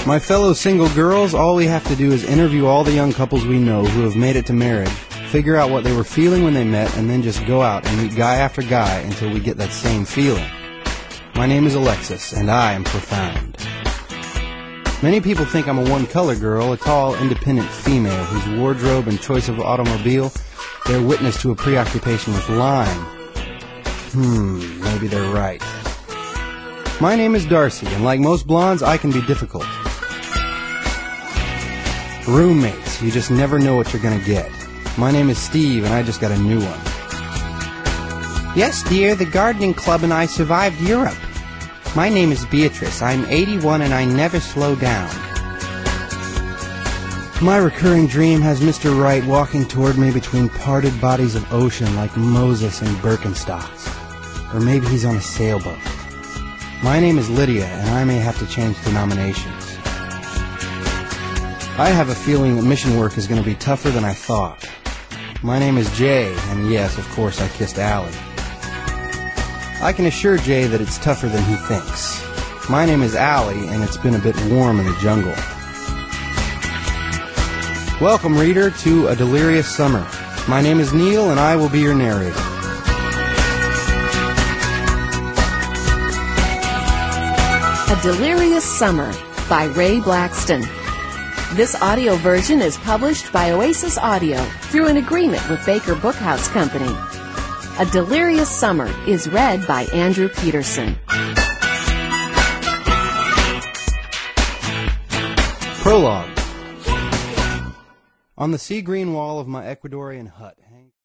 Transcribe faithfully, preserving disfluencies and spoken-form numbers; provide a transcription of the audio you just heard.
My fellow single girls, all we have to do is interview all the young couples we know who have made it to marriage, figure out what they were feeling when they met, and then just go out and meet guy after guy until we get that same feeling. My name is Alexis, and I am profound. Many people think I'm a one-color girl, a tall, independent female whose wardrobe and choice of automobile bear witness to a preoccupation with lime. Hmm, maybe they're right. My name is Darcy, and like most blondes, I can be difficult. Roommates, you just never know what you're gonna get. My name is Steve, and I just got a new one. Yes, dear, the gardening club and I survived Europe. My name is Beatrice. I'm eighty-one and I never slow down. My recurring dream has Mister Right walking toward me between parted bodies of ocean like Moses and Birkenstocks. Or maybe he's on a sailboat. My name is Lydia, and I may have to change denominations. I have a feeling that mission work is going to be tougher than I thought. My name is Jay, and yes, of course, I kissed Allie. I can assure Jay that it's tougher than he thinks. My name is Allie, and it's been a bit warm in the jungle. Welcome, reader, to A Delirious Summer. My name is Neil, and I will be your narrator. A Delirious Summer by Ray Blackston. This audio version is published by Oasis Audio through an agreement with Baker Bookhouse Company. A Delirious Summer is read by Andrew Peterson. Prologue. On the sea green wall of my Ecuadorian hut